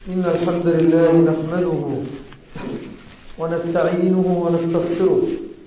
إن الحمد لله نحمده ونستعينه ونستغفره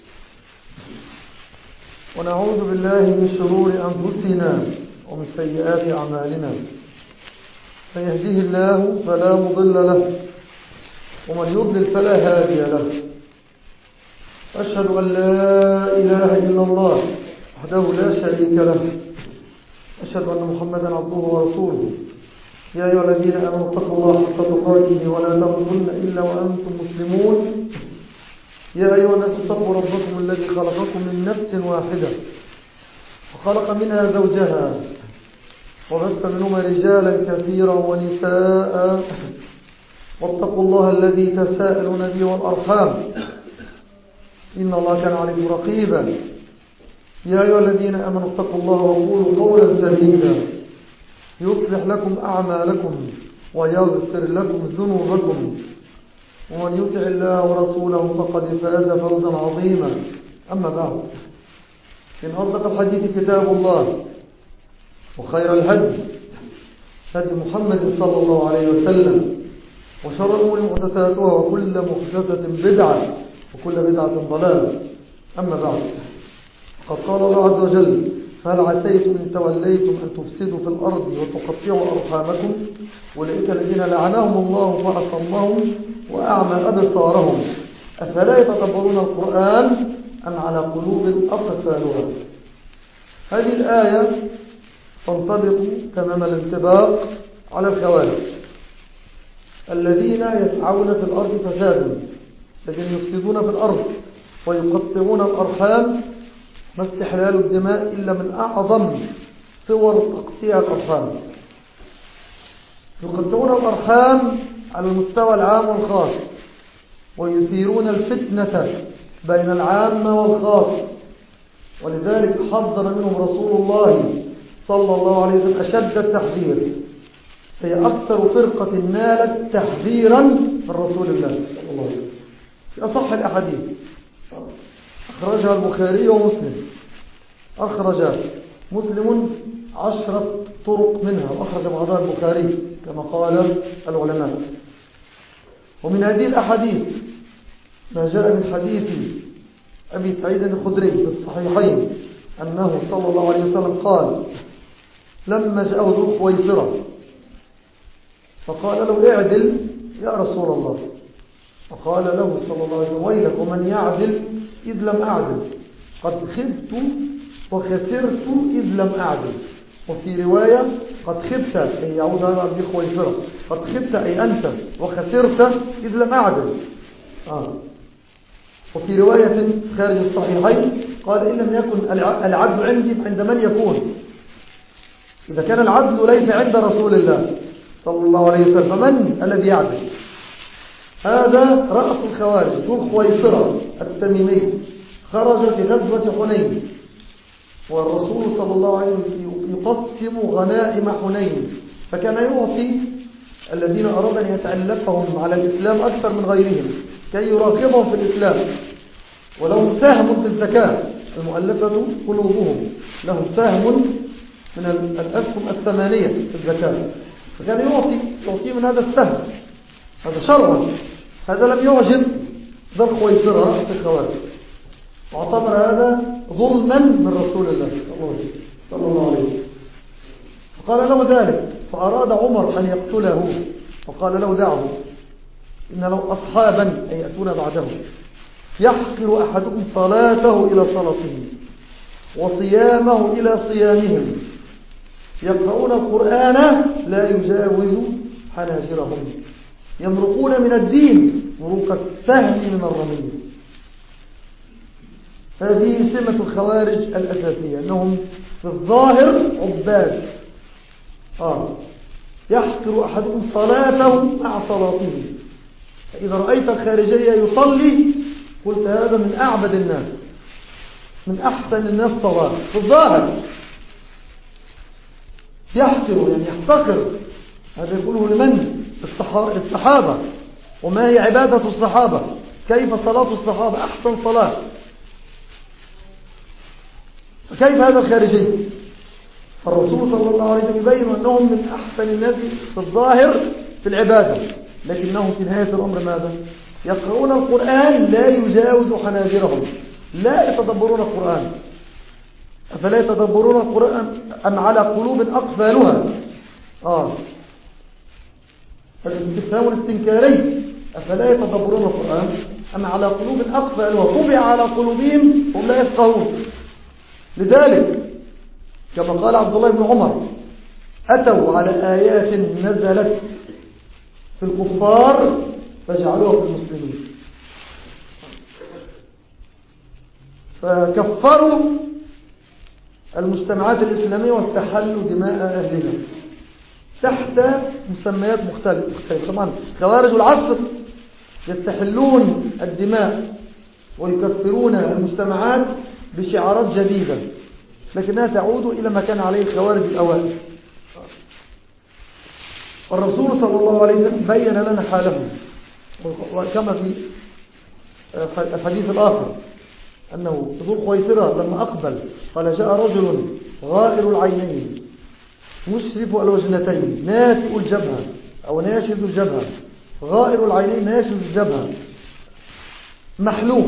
ونعوذ بالله من شرور أنفسنا ومن سيئات أعمالنا. فيهديه الله فلا مضل له ومن يضلل فلا هادي له. أشهد أن لا إله إلا الله وحده لا شريك له. أشهد أن محمدا عبده ورسوله. يا أيها الذين آمنوا اتقوا الله حق تقاته ولا تموتن إلا وأنتم مسلمون. يا أيها الناس اتقوا ربكم الذي خلقكم من نفس واحدة وخلق منها زوجها وبث منهما رجالا كثيرا ونساء واتقوا الله الذي تساءلون به والأرحام إن الله كان عليكم رقيبا. يا أيها الذين آمنوا اتقوا الله وقولوا قولا سديدا يصلح لكم أعمالكم ويغفر لكم ذنوبكم ومن يطع الله ورسوله فقد فاز فوزا عظيما. أما بعد، إن أصدق الحديث كتاب الله وخير الهدي هدي محمد صلى الله عليه وسلم وشر الأمور محدثاتها وكل محدثة بدعة وكل بدعة ضلالة. أما بعد، قد قال الله عز وجل: فهل عسيتم إن توليتم أن تفسدوا في الأرض وتقطعوا أرحامكم أولئك الذين لعنهم الله فأصمهم وأعمى أبصارهم أفلا يتدبرون القرآن أم على قلوب أقفالها. هذه الآية تنطبق تمام الانطباق على الخوارج الذين يسعون في الأرض فسادا، الذين يفسدون في الأرض ويقطعون الأرحام. ما استحلال الدماء إلا من أعظم صور تقطيع الأرحام. يقطعون الأرحام على المستوى العام والخاص ويثيرون الفتنة بين العامة والخاص، ولذلك حذر منهم رسول الله صلى الله عليه وسلم أشد التحذير. هي أكثر فرقة نالت تحذيرا من رسول الله صلى الله عليه وسلم في أصح الأحاديث. أخرجها البخاري ومسلم. أخرج مسلم 10 طرق منها وأخرج بعضها البخاري كما قال العلماء. ومن هذه الأحاديث ما جاء من حديث أبي سعيد الخدري في الصحيحين أنه صلى الله عليه وسلم قال: لما جاءه ذو خويصرة فقال له: اعدل يا رسول الله. فقال له صلى الله عليه وسلم: ويلك ومن يعدل إذ لم أعدل، قد خبت وخسرت إذ لم أعدل. وفي رواية: قد خبت، أي يعود هذا أبي خويصرة، قد خبت أي أنت، وخسرت إذ لم أعدل. وفي رواية خارج الصحيحين قال: إن لم يكن العدل عندي عند من يكون؟ إذا كان العدل ليس عند رسول الله صلى الله عليه وسلم فمن الذي يعدل؟ هذا رأس الخوارج ذو خويصرة التميمي، خرج في غزوة حنين والرسول صلى الله عليه وسلم يقسم غنائم حنين، فكان يعطي الذين أراد أن يتألفهم على الإسلام أكثر من غيرهم كي يراقبهم في الإسلام، ولهم سهم في الزكاة. المؤلفة قلوبهم لهم سهم من الأسهم 8 في الزكاة، فكان يعطي من هذا السهم. هذا شرعا، هذا لم يعجب ذو خويصرة في الخوارج، واعتبر هذا ظلما من رسول الله صلى الله عليه وسلم. فقال له ذلك، فأراد عمر أن يقتله، فقال له: دعه، إن له أصحابا أي يأتون بعده يحقر أحدكم صلاته إلى صلاتهم وصيامه إلى صيامهم، يقرؤون القرآن لا يجاوز حناجرهم، يمرقون من الدين مروق السهم من الرمي. هذه سمة الخوارج الأساسية، أنهم في الظاهر عباد. يحقر أحدكم صلاته مع صلاته. فإذا رأيت الخارجية يصلي قلت هذا من أعبد الناس، من أحسن الناس صلاة في الظاهر. يحقر يعني يحتقر. هذا يقوله لمن؟ الصحابة. وما هي عبادة الصحابة؟ كيف صلاة الصحابة؟ أحسن صلاة. فكيف هذا الخارجي؟ فالرسول صلى الله عليه وسلم يبين أنهم من أحسن الناس في الظاهر في العبادة، لكنهم في نهاية الأمر ماذا؟ يقرؤون القرآن لا يجاوز حناجرهم، لا يتدبرون القرآن. أفلا يتدبرون القرآن أم على قلوب أقفالها؟ الاستفهام الاستنكاري، أفلا يتدبرون القرآن أم على قلوب أقفالها طبع على قلوبهم هم لا يفقهون. لذلك كما قال عبد الله بن عمر أتوا على آيات نزلت في الكفار فجعلوها في المسلمين، فكفروا المجتمعات الإسلامية واستحلوا دماء أهلها تحت مسميات مختلفة. طبعا خوارج العصر يستحلون الدماء ويكفرون المجتمعات بشعارات جديدة، لكنها تعود إلى ما كان عليه الخوارج الأوائل. والرسول صلى الله عليه وسلم بين لنا حالهم، وكما في الحديث الآخر أنه ذو الخويصرة لما أقبل قال جاء رجل غائر العينين مشرف الوجنتين ناتئ الجبهة أو ناشز الجبهة، غائر العينين ناشز الجبهة محلوق،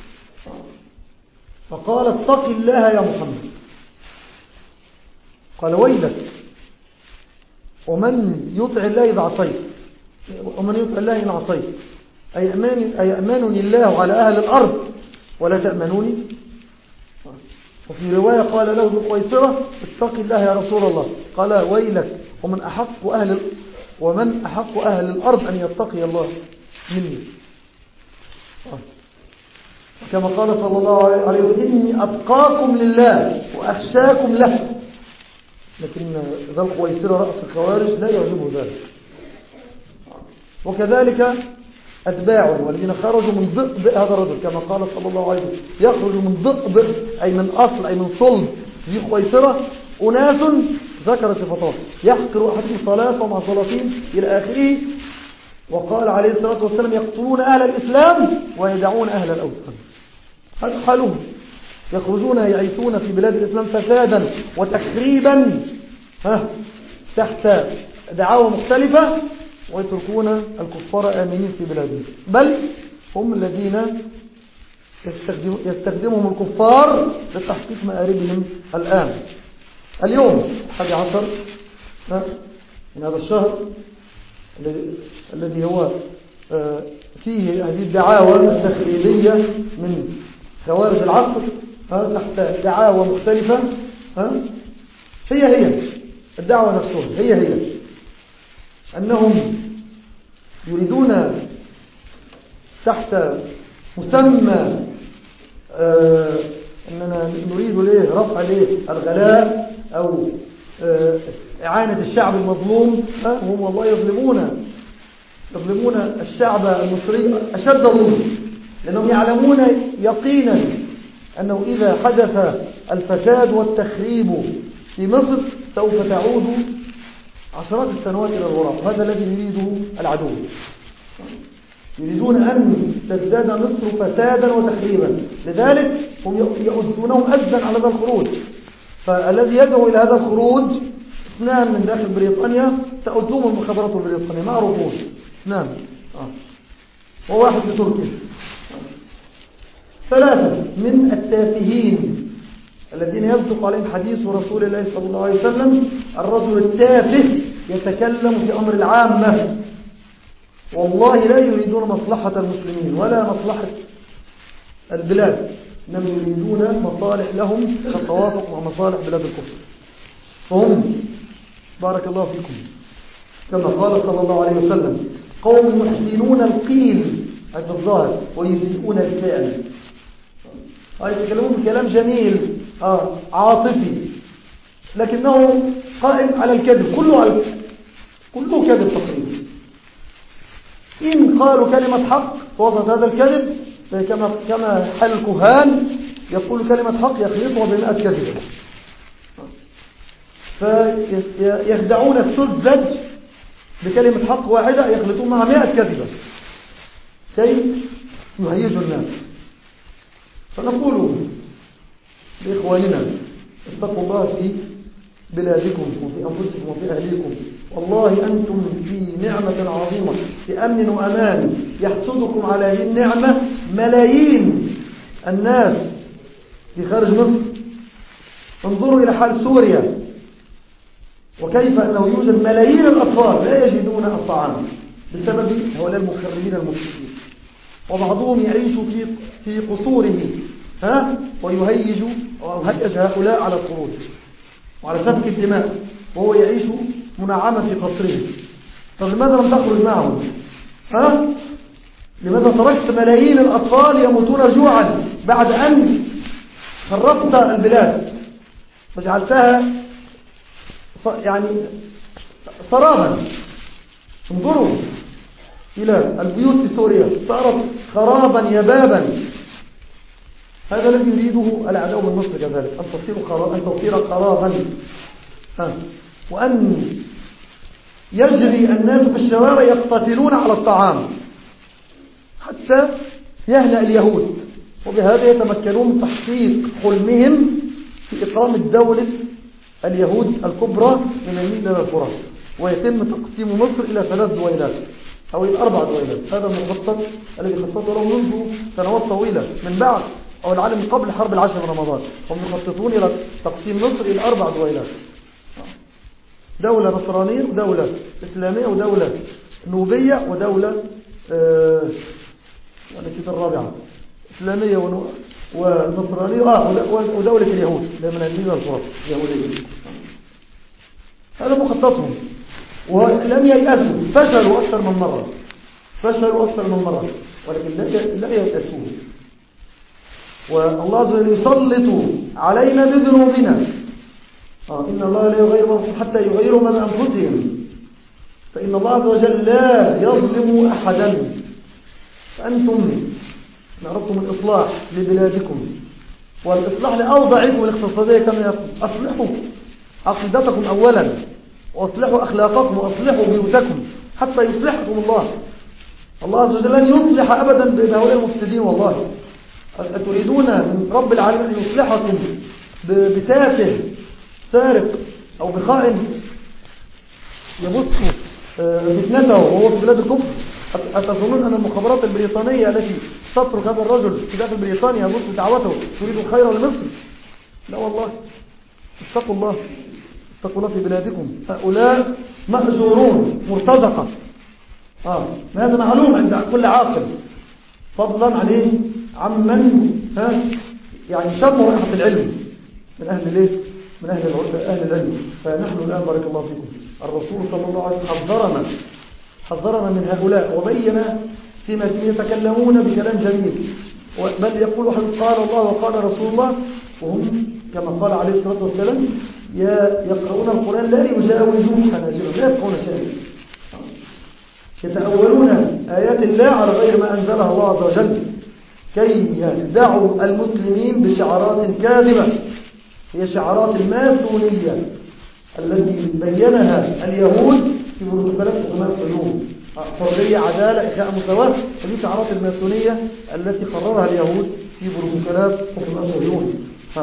فقال اتق الله يا محمد. قال ويلك ومن يطع الله إذا عصيت، ومن يطع الله إن عصيت، أيأمنني الله على أهل الأرض ولا تأمنوني؟ وفي رواية قال له ذو الخويصرة اتق الله يا رسول الله، قال ويلك ومن أحق أهل الأرض أن يتقي الله مني. كما قال صلى الله عليه وسلم إني أتقاكم لله وأخشاكم له. لكن ذا الخويصرة رأس الخوارج لا يعجبه ذلك. وكذلك أتباعه والذين خرجوا من ضئضئ هذا الرجل، كما قال صلى الله عليه وسلم يخرج من ضئضئ أي من أصل أي من صلب ذي خويصرة أناس ذكر صفاته يحقر أحدهم صلاة مع صلاتين إلى آخره. وقال عليه الصلاة والسلام يقتلون أهل الإسلام ويدعون أهل الأوثان. هذا حالهم، يخرجون يعيثون في بلاد الإسلام فسادا وتخريبا تحت دعاوى مختلفة، ويتركون الكفار آمنين في بلادهم، بل هم الذين يستخدمهم الكفار لتحقيق مآربهم الآن. اليوم 11 من هذا الشهر الذي هو فيه هذه الدعاوى التخريبية من خوارج العصر تحت دعاوى مختلفة، هي الدعوة نفسها هي أنهم يريدون تحت مسمى أننا نريد رفع الغلاء أو إعانة الشعب المظلوم، هم والله يظلمون الشعب المصري أشد ظلم، لأنهم يعلمون يقينا أنه إذا حدث الفساد والتخريب في مصر سوف تعود عشرات السنوات إلى الوراء. هذا الذي يريده العدو، يريدون أن تزداد مصر فسادا وتخريبا، لذلك هم يؤذونهم أجدا على هذا الخروج. فالذي يدعو إلى هذا الخروج اثنان من داخل بريطانيا تؤذوهم المخابرات البريطانية معروفون، اثنان وواحد في تركيا. ثلاثة من التافهين الذين يصدق عليهم حديث رسول الله صلى الله عليه وسلم الرجل التافه يتكلم في أمر العامة، والله لا يريدون مصلحة المسلمين ولا مصلحة البلاد، إنما يريدون مصالح لهم كالتوافق مع مصالح بلاد الكفر. فهم بارك الله فيكم كما قال صلى الله عليه وسلم قوم يحسنون القيل عند الظاهر ويسيئون الفعل. يتكلمون بكلام جميل عاطفي، لكنه قائم على الكذب، كله كذب تقريبا. إن قالوا كلمة حق فوسط هذا الكذب كما حال الكهان يقول كلمة حق يخلطها بمئة كذبة، فيخدعون السذج بكلمة حق واحدة يخلطون معها 100 كذبة كي يهيجوا الناس. فنقول لإخواننا اتقوا الله في بلادكم وفي أنفسكم وفي أهليكم. والله أنتم في نعمة عظيمة، في أمن وأمان. يحسدكم على هذه النعمة ملايين الناس في خارج مصر. انظروا إلى حال سوريا، وكيف أنه يوجد ملايين الأطفال لا يجدون الطعام بسبب هؤلاء المخربين المفسدين، وبعضهم يعيش في قصوره ويهيج هؤلاء على الخروج وعلى سفك الدماء، وهو يعيش منعما في قصره. فلماذا لم تخرج معهم؟ لماذا تركت ملايين الأطفال يموتون جوعا بعد أن خربت البلاد وجعلتها يعني سرابا؟ انظروا إلى البيوت في سوريا، صارت خرابا يبابا. هذا الذي يريده الأعداء من مصر كذلك، أن تصير خرابا، وأن يجري الناس في الشوارع يقتتلون على الطعام حتى يهنأ اليهود، وبهذا يتمكنون من تحقيق حلمهم في إقامة دولة اليهود الكبرى من النيل إلى الفرات، ويتم تقسيم مصر إلى 3 دويلات أو إلى 4 دويلات. هذا المخطط الذي خططه له منذ سنوات طويلة، من بعد أو العالم قبل حرب 10 من رمضان. هم يخططون إلى تقسيم مصر إلى 4 دويلات، دولة نصرانية ودولة إسلامية ودولة نوبية ودولة ونسيت الرابعة، إسلامية ونصرانية ودولة اليهود من النيل والفرات اليهودية. هذا مخططهم، ولم ييأسوا، فشلوا أكثر من مرة، ولكن لا ييأسوا. والله عز وجل يسلط علينا بذنوبنا. إن الله لا يغير حتى يغيروا ما بأنفسهم، فإن الله عز وجل لا يظلم أحدا. فأنتم إن أردتم الإصلاح لبلادكم والإصلاح لأوضاعكم الاقتصادية كما يقول، أصلحوا عقيدتكم أولا، وأصلحوا أخلاقكم، وأصلحوا بيوتكم حتى يصلحكم الله. الله عز وجل لن يصلح أبدا بهؤلاء المفسدين. والله أتريدون من رب العالمين أن يصلحكم بتافه سارق أو بخائن يبث فتنته وهو في بلاد الكفر؟ أتظنون أن المخابرات البريطانية التي تترك هذا الرجل في داخل بريطانيا يبث دعوته تريد الخير لمصر؟ لا والله. اتقوا الله في بلادكم. هؤلاء مأجورون مرتزقة، هذا معلوم عند كل عاقل، فضلا عليه عمن يعني شموا رائحة العلم من أهل العلم. فنحن الآن بارك الله فيكم، الرسول صلى الله عليه وسلم حذرنا من هؤلاء، وبين فيما يتكلمون بكلام جميل، بل يقول قال الله وقال رسول الله، وهم كما قال عليه الصلاة والسلام يقرؤون القرآن لا يجاوزون حناجرهم، لا يفقهون شيئا، يتأولون آيات الله على غير ما أنزلها الله عز وجل، كي يخدعوا المسلمين بشعارات كاذبة، هي شعارات الماسونية التي بينها اليهود في بروتوكولات حكومات صهيون، حرية، عدالة، إخاء، مساواة. هذه شعارات الماسونية التي قررها اليهود في بروتوكولات حكومات صهيون.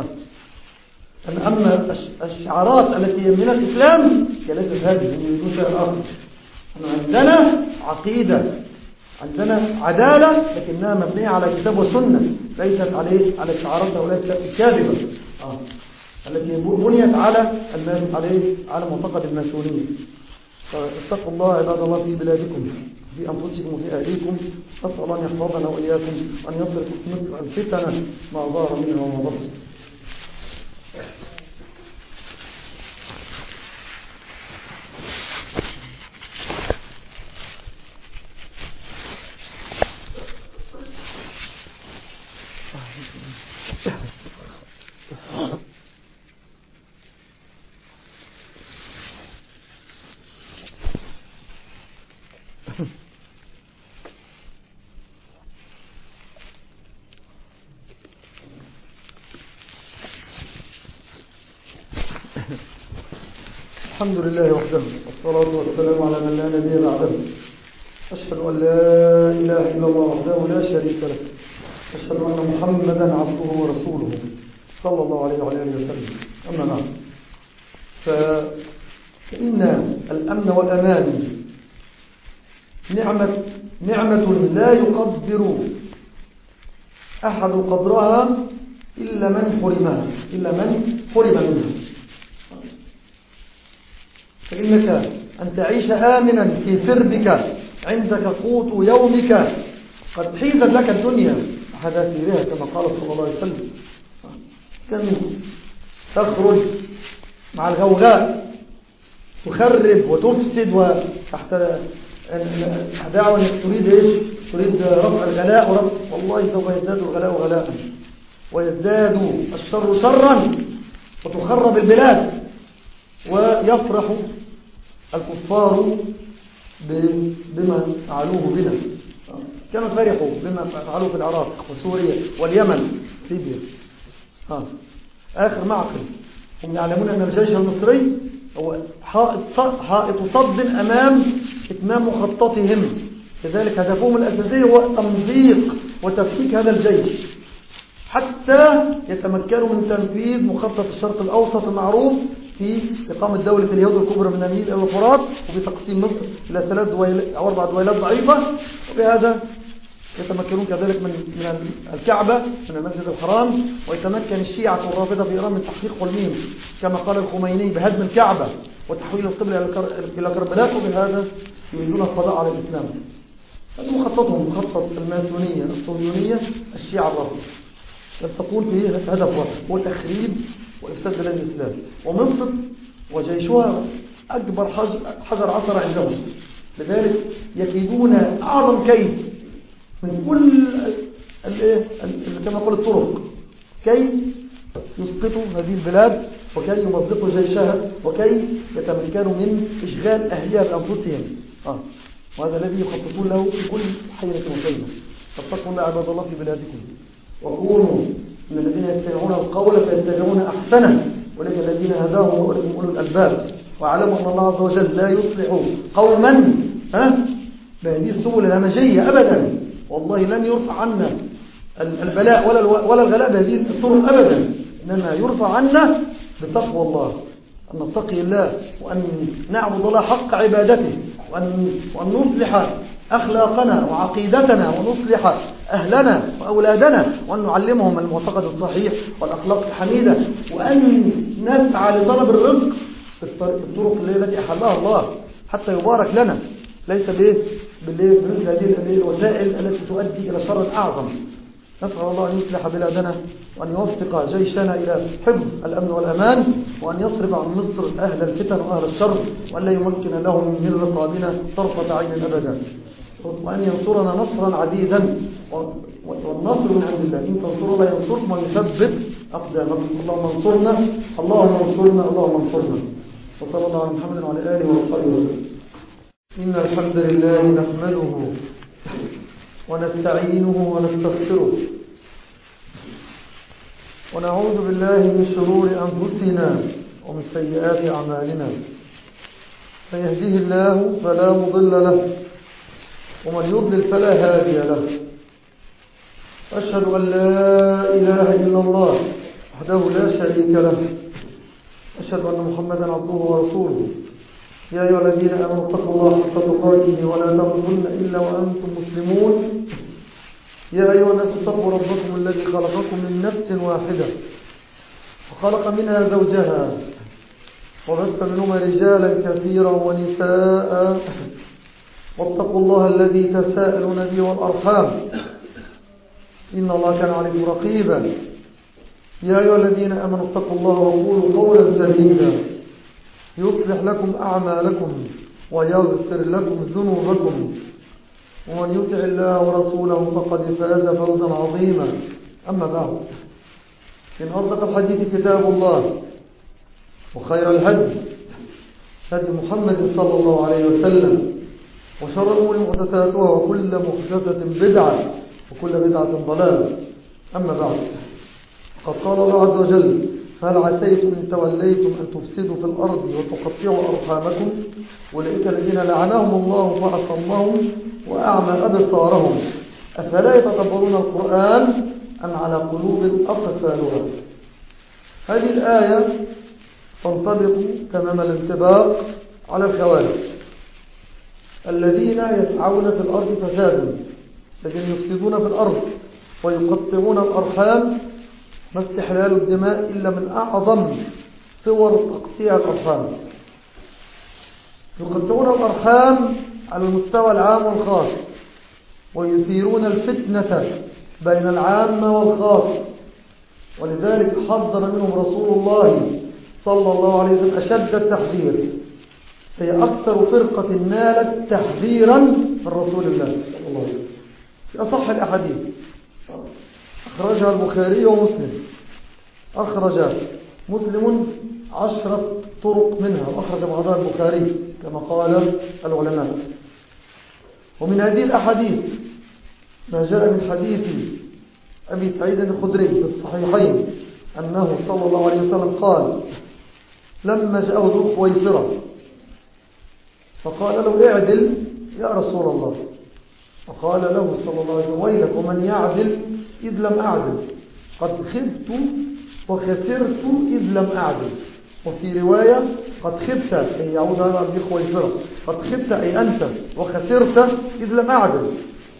أما الشعارات التي من الإسلام ليست هذه، من شيء آخر. عندنا عقيدة، عندنا عدالة، لكنها مبنية على كتاب وسنة، ليست على شعارات هؤلاء الكاذبة التي بنيت على معتقد الماسونية. فاتقوا الله عباد الله في بلادكم، في أنفسكم وفي أهليكم. أسأل الله أن يحفظنا وإياكم، وأن يصرف مصر الفتنة ما ظهر منها وما بطن. الحمد لله وحده، والصلاة والسلام على من لا نبي بعده. أشهد أن لا إله إلا الله وحده لا شريك له، أشهد أن محمدا عبده ورسوله صلى الله عليه وعلى آله وسلم. أما بعد، فإن الأمن والأمان نعمة لا يقدر أحد قدرها إلا من حرم منها. فإنك أن تعيش آمنا في سربك عندك قوت يومك، قد حيزت لك الدنيا حذافيرها كما قال صلى الله عليه وسلم. كم تخرج مع الغوغاء تخرب وتفسد وتحت دعوة انك تريد رفع الغلاء والله سوف يزداد الغلاء غلاء ويزداد الشر شرا وتخرب البلاد، ويفرح الكفار بما فعلوه بنا كما فرحوا بما فعلوه في العراق وسوريا واليمن ليبيا. آخر معقل هم يعلمون أن الجيش المصري هو حائط صد أمام إتمام مخططهم، لذلك هدفهم الأساسي هو تمزيق وتفكيك هذا الجيش حتى يتمكنوا من تنفيذ مخطط الشرق الأوسط المعروف في إقامة دولة اليهود الكبرى من النيل إلى الفرات، وبتقسيم مصر إلى 3 أو 4 دويلات ضعيفة، وبهذا يتمكنون كذلك من الكعبة من المسجد الحرام، ويتمكن الشيعة والرافضة في إيران من تحقيق حلمهم كما قال الخميني بهدم الكعبة وتحويل القبلة إلى كربلاء، وبهذا يريدون القضاء على الإسلام. هذا مخططهم، مخطط الماسونية الصهيونية الشيعة الرافضة، يستقون فيه هدف واحد هو تخريب وإفساد بلاد الإسلام. ومصر وجيشها أكبر حجر عثر عندهم، لذلك يكيدون أعظم كيد من كل كما قال الطرق كي يسقطوا هذه البلاد وكي يمزقوا جيشها وكي يتمكنوا من إشغال أهلها بأنفسهم. وهذا الذي يخططون له في كل حيرة وخيمة. فاتقوا الله عباد الله في بلادكم، وكونوا من الذين يستمعون القول فيتبعون أحسنه، ولكن الذين هداهم وأولئك أولو الألباب. واعلموا أن الله عز وجل لا يصلح قوما بهذه السبل الهمجية أبدا، والله لن يرفع عنا البلاء ولا الغلاء بهذه الطرق أبدا، إنما يرفع عنا بتقوى الله، أن نتقي الله وأن نعبد الله حق عبادته، وأن نصلح أخلاقنا وعقيدتنا ونصلح أهلنا وأولادنا، وأن نعلمهم المعتقد الصحيح والأخلاق الحميدة، وأن نسعى لطلب الرزق بالطرق التي أحلها الله حتى يبارك لنا، ليس بمثل هذه الوسائل التي تؤدي إلى شر أعظم. نسأل الله أن يصلح بلادنا وأن يوفق جيشنا إلى حفظ الأمن والأمان، وأن يصرف عن مصر أهل الفتن وأهل الشر، وأن لا يمكن لهم من رقابنا طرفة عين أبدا، وأن ينصرنا نصرا عديدا، والنصر من عند الله، إن تنصروا لا ينصركم ويثبت أقدامكم. اللهم انصرنا اللهم انصرنا اللهم انصرنا. وصلى الله على محمد وعلى آله وصحبه وسلم. إن الحمد لله نحمده ونستعينه ونستغفره ونعوذ بالله من شرور أنفسنا ومن سيئات أعمالنا، فيهديه الله فلا مضل له ومن يضلل فلا هادي له. أشهد أن لا إله إلا الله وحده لا شريك له، أشهد أن محمدا عبده ورسوله. يا أيها الذين آمنوا اتقوا الله حق تقاته ولا تموتن إلا وأنتم مسلمون. يا أيها الناس اتقوا ربكم الذي خلقكم من نفس واحدة وخلق منها زوجها وبث منهما رجالا كثيرا ونساء، واتقوا الله الذي تساءلون به والأرحام إن الله كان عليكم رقيبا. يا أيها الذين آمنوا اتقوا الله وقولوا قولا سديدا يصلح لكم أعمالكم ويغفر لكم ذنوبكم، ومن يطع الله ورسوله فقد فاز فوزا عظيما. أما بعد، إن أصدق الحديث كتاب الله، وخير الهدي هدي محمد صلى الله عليه وسلم، وشر الأمور محدثاتها وكل محدثة بدعة وكل بدعة ضلالة. أما بعد، قد قال الله عز وجل: فهل عسيتم إن توليتم أن تفسدوا في الأرض وتقطعوا أرحامكم أولئك الذين لعنهم الله فأصمهم وأعمى أبصارهم أفلا يتدبرون القرآن أم على قلوب أقفالها. هذه الآية تنطبق تمام الانطباق على الخوارج الذين يسعون في الأرض فسادا، الذين يفسدون في الأرض ويقطعون الأرحام. ما استحلال الدماء إلا من أعظم صور تقطيع الأرحام. يقطعون الأرحام على المستوى العام والخاص، ويثيرون الفتنة بين العامة والخاص، ولذلك حذر منهم رسول الله صلى الله عليه وسلم أشد التحذير. هي أكثر فرقة نالت تحذيرا من رسول الله صلى الله عليه وسلم في أصح الأحاديث. أخرجها البخاري ومسلم، أخرج مسلم 10 طرق منها، وأخرج بعضها البخاري كما قال العلماء. ومن هذه الأحاديث ما جاء من حديث أبي سعيد الخدري في الصحيحين أنه صلى الله عليه وسلم قال لما جاءه ذو خويصرة فقال له اعدل يا رسول الله، فقال له صلى الله عليه وسلم ويلك ومن يعدل إذ لم أعدل، قد خبت وخسرت إذ لم أعدل. وفي رواية قد خبت، أي يعود هذا ذو خويصرة، قد خبت أي أنت، وخسرت إذ لم أعدل.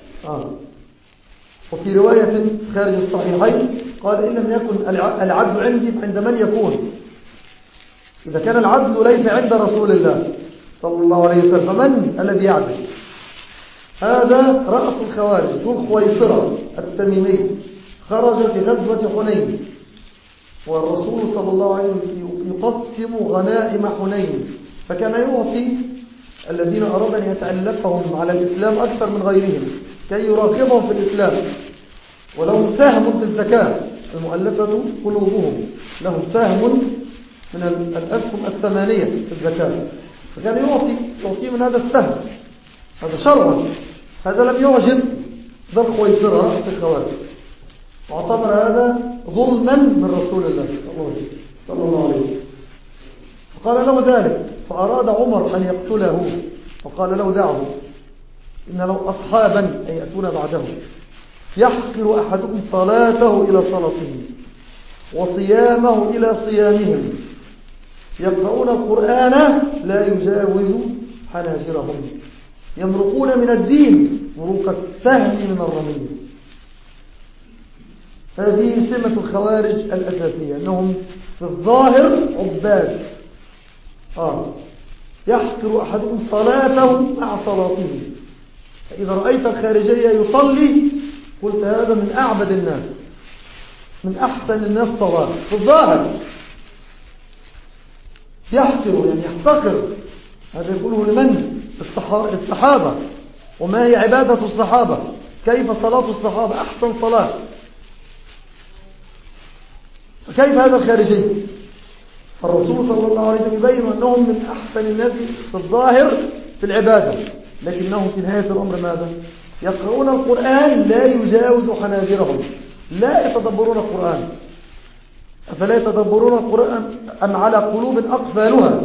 وفي رواية خارج الصحيحين قال إن لم يكن العدل عندي عند من يكون؟ إذا كان العدل ليس عند رسول الله صلى الله عليه وسلم فمن الذي يعدل؟ هذا رأس الخوارج ذو خويصرة التميمي، خرج في غزوة حنين، والرسول صلى الله عليه وسلم يقسم غنائم حنين، فكان يعطي الذين أراد أن يتألفهم على الإسلام أكثر من غيرهم كي يراقبهم في الإسلام، ولهم سهم في الزكاة، المؤلفة قلوبهم لهم سهم من الأسهم 8 في الزكاة، فكان يعطي من هذا السهم. هذا شرعا، هذا لم يعجب ذو خويصرة في الخوارج، واعتبر هذا ظلما من رسول الله صلى الله عليه وسلم، فقال له ذلك، فأراد عمر أن يقتله، فقال له دعه، إن له أصحابا أي يأتون بعده يحقر أحدكم صلاته إلى صلاتهم وصيامه إلى صيامهم، يقرؤون القرآن لا يجاوز حناجرهم، يمرقون من الدين مروق السهم من الرمي. هذه سمة الخوارج الأساسية، أنهم في الظاهر عباد. يحقر أحدكم صلاته مع صلاته، فإذا رأيت الخارجية يصلي قلت هذا من أعبد الناس، من أحسن الناس صلاة في الظاهر. يحقر يعني يحتقر، هذا يقوله لمن؟ الصحابة. وما هي عبادة الصحابة؟ كيف صلاة الصحابة؟ أحسن صلاة. فكيف هذا الخارجي؟ الرسول صلى الله عليه وسلم يبين أنهم من أحسن الناس في الظاهر في العبادة، لكنهم في نهاية الأمر ماذا؟ يقرؤون القرآن لا يجاوز حناجرهم، لا يتدبرون القرآن. أفلا يتدبرون القرآن أم على قلوب أقفالها؟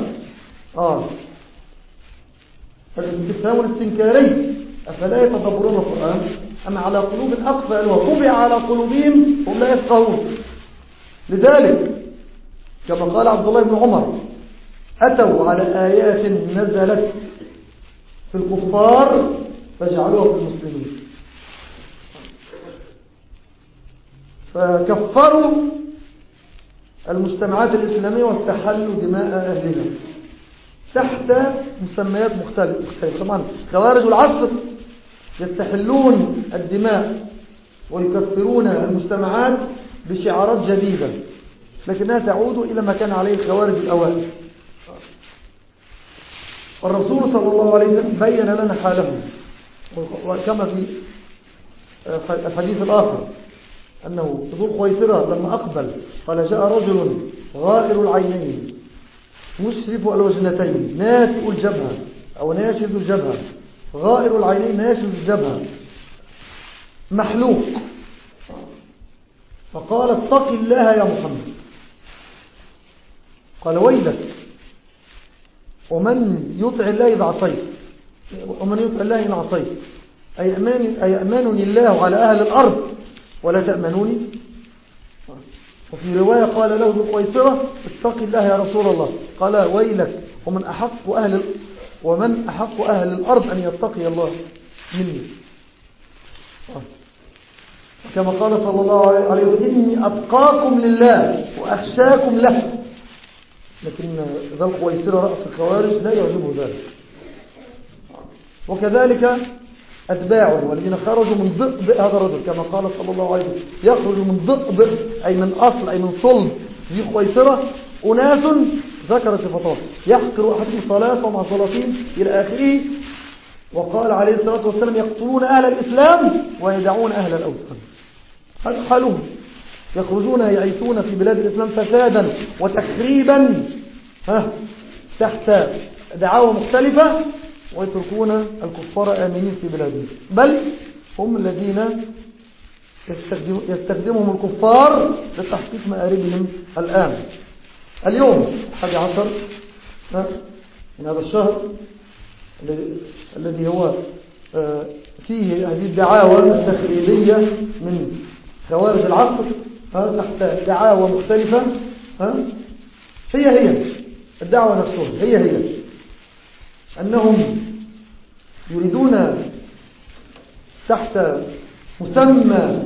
الاستفهام الاستنكاري، أفلا يتدبرون القرآن أم على قلوب أقفالها طبع على قلوبهم هم لا يفقهون. لذلك كما قال عبد الله بن عمر أتوا على آيات نزلت في الكفار فجعلوها في المسلمين، فكفروا المجتمعات الإسلامية واستحلوا دماء أهلها تحت مسميات مختلفة. طبعا خوارج العصر يستحلون الدماء ويكفرون المجتمعات بشعارات جديدة، لكنها تعود إلى ما كان عليه الخوارج الأوائل. والرسول صلى الله عليه وسلم بين لنا حالهم، وكما في الحديث الآخر أنه ذو خويصرة لما أقبل قال جاء رجل غائر العينين مشرف الوجنتين ناتئ الجبهة أو ناشز الجبهة، غائر العينين ناشز الجبهة محلوق، فقال اتق الله يا محمد. قال ويلك ومن يطع الله إذا عصيت، ومن يطع الله إن عصيت، أيأمنني الله على أهل الأرض ولا تأمنوني؟ وفي رواية قال له ذو قيصرة اتق الله يا رسول الله، قال ويلك ومن أحق أهل الأرض أن يتقي الله مني. كما قال صلى الله عليه وسلم إني أتقاكم لله وأخشاكم له. لكن ذا القيصرة رأس الخوارج لا يعجبه ذلك. وكذلك أتباعه والذين خرجوا من ضئضئ هذا الرجل، كما قال صلى الله عليه وسلم يخرج من ضئضئ أي من أصل أي من صلب ذي قيصرة أناس ذكر صفاته يحقر أحدهم صلاة ومع صلاتين إلى آخره. وقال عليه الصلاة والسلام يقتلون أهل الإسلام ويدعون أهل الأوثان. هذا حالهم، يخرجون يعيثون في بلاد الإسلام فسادا وتخريبا تحت دعاوى مختلفة، ويتركون الكفار آمنين في بلادهم، بل هم الذين يستخدمهم الكفار لتحقيق مآربهم الآن. اليوم 11 من هذا الشهر الذي هو فيه هذه الدعاوى التخريبية من خوارج العصر تحت دعاوى مختلفة، هي الدعوة نفسها هي أنهم يريدون تحت مسمى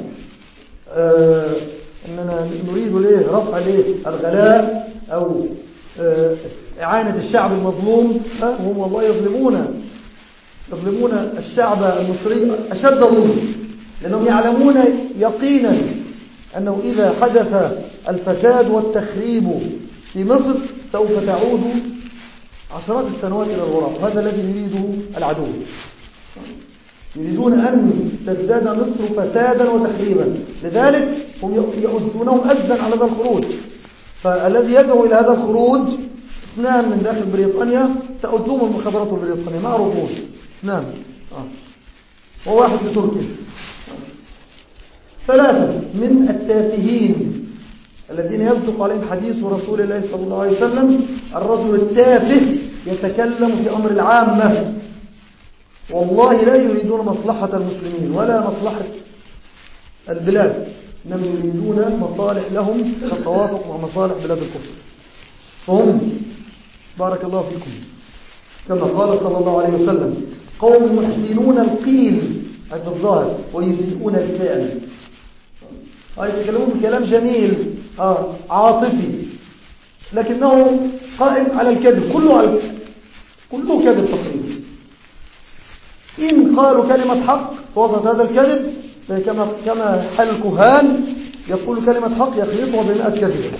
أننا نريد رفع الغلاء أو إعانة الشعب المظلوم، هم والله يظلمون الشعب المصري أشد ظلم، لأنهم يعلمون يقينا أنه إذا حدث الفساد والتخريب في مصر سوف تعود عشرات السنوات إلى الوراء. هذا الذي يريده العدو، يريدون أن تزداد مصر فسادا وتخريبا، لذلك هم يؤذونهم أجدا على هذا الخروج. فالذي يدعو إلى هذا الخروج اثنان من داخل بريطانيا تؤذوهم المخابرات البريطانية معروفون، اثنان وواحد في تركيا. ثلاثة من التافهين الذين يصدق عليهم حديث رسول الله صلى الله عليه وسلم الرجل التافه يتكلم في أمر العامة، والله لا يريدون مصلحة المسلمين ولا مصلحة البلاد، إنما يريدون مصالح لهم كالتوافق مع مصالح بلاد الكفر. فهم بارك الله فيكم كما قال صلى الله عليه وسلم قوم يحسنون القيل هذا الظاهر ويسيئون الفعل. يتكلمون بكلام جميل عاطفي، لكنه قائم على الكذب، كله كذب تقريبا. إن قالوا كلمة حق فوسط هذا الكذب كما حال الكهان يقول كلمة حق يخلطها ب100 كذبة،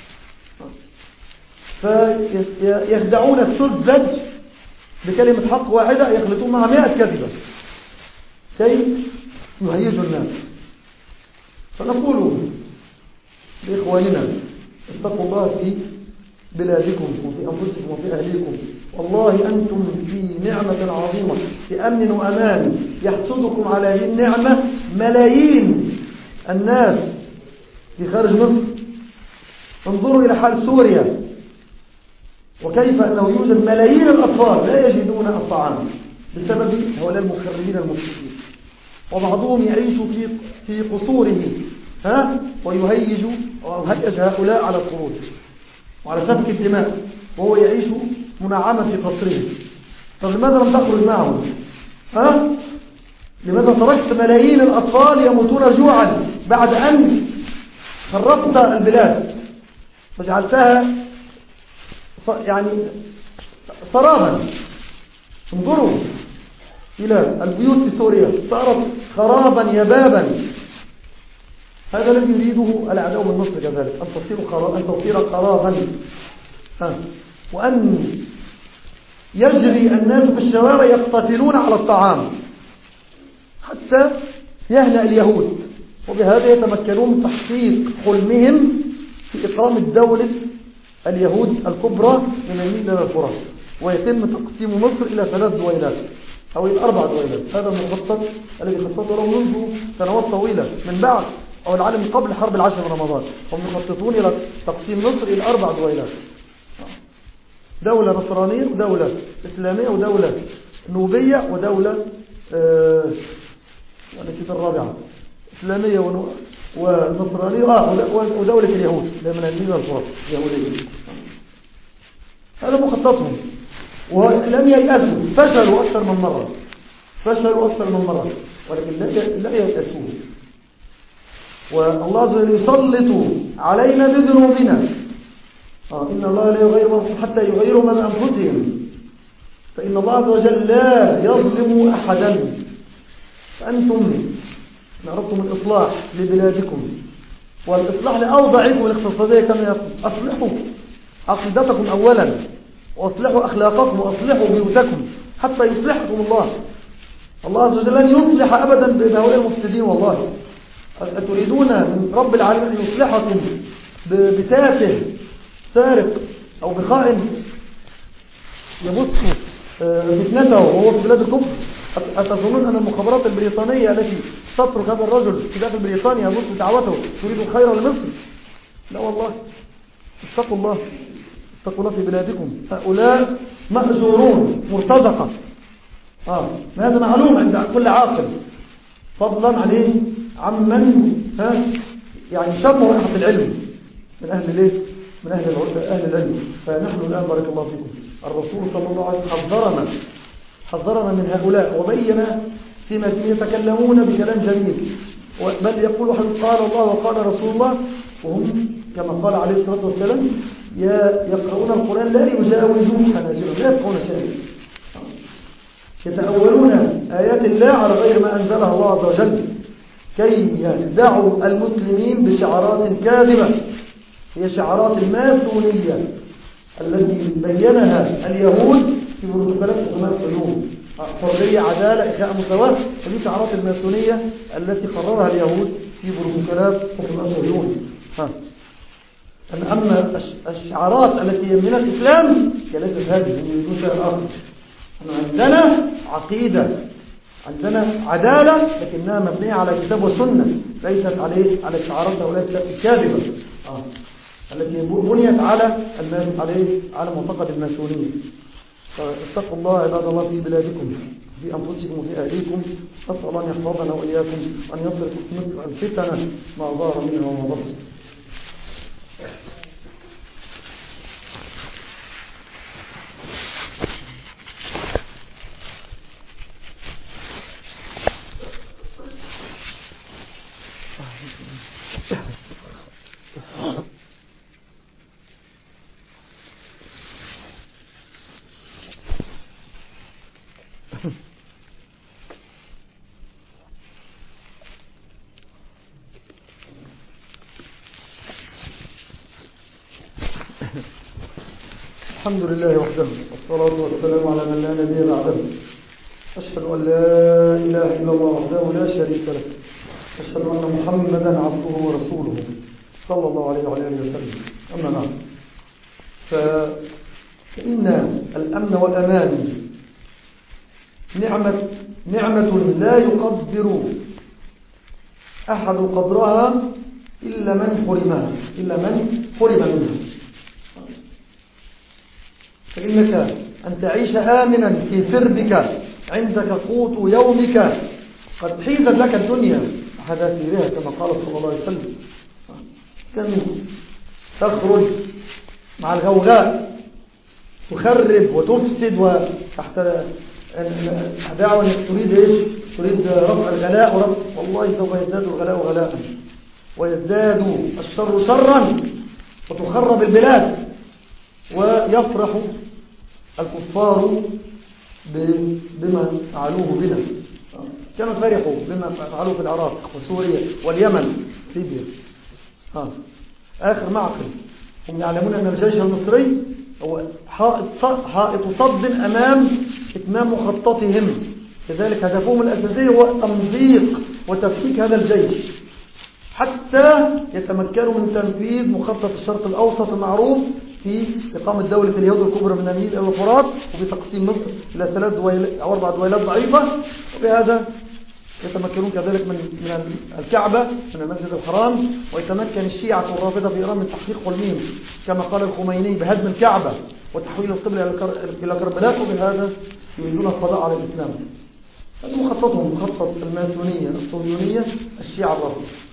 فيخدعون السذج بكلمة حق واحدة يخلطون معها 100 كذبة كي يهيجوا الناس. فنقول لإخواننا اتقوا الله في بلادكم وفي أنفسكم وفي أهليكم، والله أنتم في نعمة عظيمة، في أمن وأمان، يحسدكم على هذه النعمة ملايين الناس في خارج مصر. انظروا إلى حال سوريا وكيف أنه يوجد ملايين الأطفال لا يجدون الطعام بسبب هؤلاء المخربين المفسدين، وبعضهم يعيش في قصوره ويهيج هؤلاء على الخروج وعلى سفك الدماء، وهو يعيش منعما في قصره. فلماذا لم تخرج معهم؟ لماذا تركت ملايين الأطفال يموتون جوعا بعد أن خربت البلاد وجعلتها يعني سرابا؟ انظروا إلى البيوت في سوريا صارت خرابا يبابا. هذا الذي يريده الأعداء من مصر كذلك، أن تصير خرابا، وأن يجري الناس في الشوارع يقتتلون على الطعام حتى يهنأ اليهود، وبهذا يتمكنون من تحقيق حلمهم في إقامة دولة اليهود الكبرى من النيل إلى الفرات، ويتم تقسيم مصر إلى 3 دويلات أو إلى 4 دويلات. هذا المخطط الذي خططه له منذ سنوات طويلة من بعد أو العالم قبل حرب 10 من رمضان. هم يخططون إلى تقسيم مصر إلى 4 دويلات، دولة نصرانية ودولة إسلامية ودولة نوبية ودولة الرابعة إسلامية ونصرانية ودولة اليهود من الميزة الفرط اليهودية. هذا مخططهم ولم ييأسوا، فشلوا أكثر من مرة ولكن لا ييأسوا. والله عز وجل يسلط علينا بذنوبنا. إن الله لا يغير حتى يغيروا ما بأنفسهم، فإن الله عز وجل لا يظلم أحدا. فأنتم إن أردتم الإصلاح لبلادكم والإصلاح لأوضاعكم الاقتصادية كما يقول، أصلحوا عقيدتكم أولا، وأصلحوا أخلاقكم، وأصلحوا بيوتكم حتى يصلحكم الله. الله عز وجل لن يصلح أبدا بهؤلاء المفسدين. والله أتريدون من رب العالمين أن يصلحكم بتافه سارق أو بخائن يبث فتنته وهو في بلاد الكفر؟ أتظنون أن المخابرات البريطانية التي تترك هذا الرجل في داخل بريطانيا يبث دعوته تريد الخير لمصر؟ لا والله. اتقوا الله في بلادكم. هؤلاء مأجورون مرتزقة. هذا معلوم عند كل عاقل، فضلا عليه عمن يعني شم رائحة العلم من أهل العلم. فنحن الآن بارك الله فيكم الرسول صلى الله عليه وسلم حذرنا من هؤلاء، وبين فيما يتكلمون بكلام جميل، بل يقول قال الله وقال رسول الله، وهم كما قال عليه الصلاة والسلام يقرؤون القرآن لا يجاوزون حناجرهم، لا يفقهون شيئا، يتأولون آيات الله على غير ما أنزلها الله عز وجل، كي يخدعوا المسلمين بشعارات كاذبة، هي شعارات الماسونية التي بينها اليهود في بروتوكولات حكومات صهيون، حرية، عدالة، إخاء، مساواة. هذه شعارات الماسونية التي قررها اليهود في بروتوكولات حكومات صهيون. أما الشعارات التي هي من الإسلام ليست هذه، هم يريدون شيئا آخر. عندنا عقيدة، عندنا عدالة، لكنها مبنية على كتاب وسنة، ليست على الشعارات الكاذبة التي بنيت على معتقد الماسونية. فاتقوا الله عباد الله في بلادكم، في أنفسكم وفي أهليكم. أسأل الله أن يحفظنا وإياكم وأن يصرف مصر الفتنة ما ظهر منها وما بطن. الحمد لله وحده، والصلاة والسلام على من لا نبي بعده. أشهد أن لا إله إلا الله وحده لا شريك له، أشهد أن محمدا عبده ورسوله صلى الله عليه وعلى آله وسلم. أما بعد، فإن الأمن والأمان نعمة لا يقدر أحد قدرها إلا من حرم منها. فإنك أن تعيش آمنا في سربك، عندك قوت يومك، قد حيزت لك الدنيا حذافيرها كما قال صلى الله عليه وسلم. كم تخرج مع الغوغاء تخرب وتفسد، وتحت دعوة انك تريد رفع الغلاء، والله سوف يزداد الغلاء غلاء ويزداد الشر شرا وتخرب البلاد، ويفرح الكفار بما فعلوه بنا كما فرحوا بما فعلوه في العراق وسوريا واليمن ليبيا. آخر معقل، هم يعلمون أن الجيش المصري هو حائط صد أمام إتمام مخططهم، لذلك هدفهم الأساسي هو تمزيق وتفكيك هذا الجيش حتى يتمكنوا من تنفيذ مخطط الشرق الأوسط المعروف في إقامة دولة اليهود الكبرى من النيل إلى الفرات، وبتقسيم مصر إلى 3 أو 4 دويلات ضعيفة، وبهذا يتمكنون كذلك من الكعبة، من المسجد الحرام، ويتمكن الشيعة والرافضة في إيران من تحقيق حلمهم كما قال الخميني بهدم الكعبة وتحويل القبلة إلى كربلاء، وبهذا يريدون القضاء على الإسلام. هذا مخططهم، مخطط الماسونية الصهيونية الشيعة الرافضة.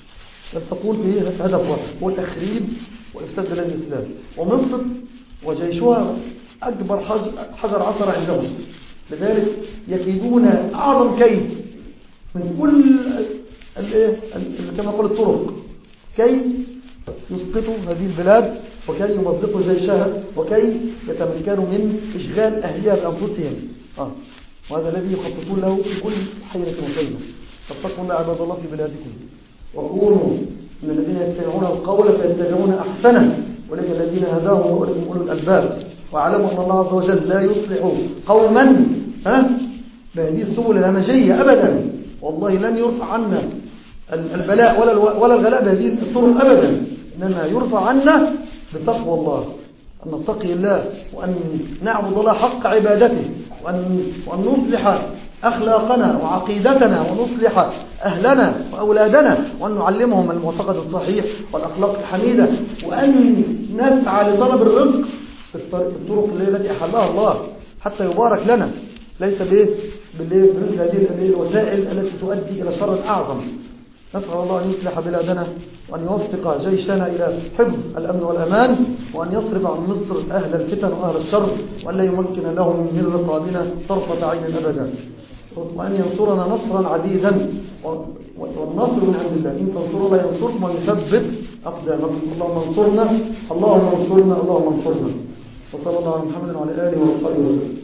بس تقول فيه هدف واحد هو تخريب وإفساد بلاد الإسلام. ومصر وجيشها أكبر حجر عثر عندهم، لذلك يكيدون أعظم كيد من كل كما قال الطرق كي يسقطوا هذه البلاد وكي يمزقوا جيشها وكي يتمكنوا من إشغال أهلها بأنفسهم. وهذا الذي يخططون له في كل حيرة وخيمة. فاتقوا الله عباد الله في بلادكم، وكونوا من الذين يستمعون القول فيتبعون أحسنه، ولكن الذين هداهم وأولئك أولو الألباب. واعلموا أن الله عز وجل لا يصلح قوما بهذه السبل الهمجية أبدا. والله لن يرفع عنا البلاء ولا الغلاء بهذه الطرق أبدا، إنما يرفع عنا بتقوى الله، أن نتقي الله وأن نعبد الله حق عبادته، وأن نصلح أخلاقنا وعقيدتنا، ونصلح أهلنا وأولادنا، وأن نعلمهم المعتقد الصحيح والأخلاق الحميدة، وأن نسعى لطلب الرزق بالطرق التي أحلها الله حتى يبارك لنا، ليس بمثل هذه الوسائل التي تؤدي إلى شر أعظم. نسأل الله أن يصلح بلادنا، وأن يوفق جيشنا إلى حفظ الأمن والأمان، وأن يصرف عن مصر أهل الفتن وأهل الشر، وأن لا يمكن لهم من رقابنا طرفة عين أبدا، وأن ينصرنا نصرا عزيزا، والنصر من عند الله. إن تنصروا لا ينصركم ويثبت أقدامكم. اللهم انصرنا اللهم انصرنا اللهم انصرنا. وصلى الله على محمد وعلى آله وصحبه وسلم.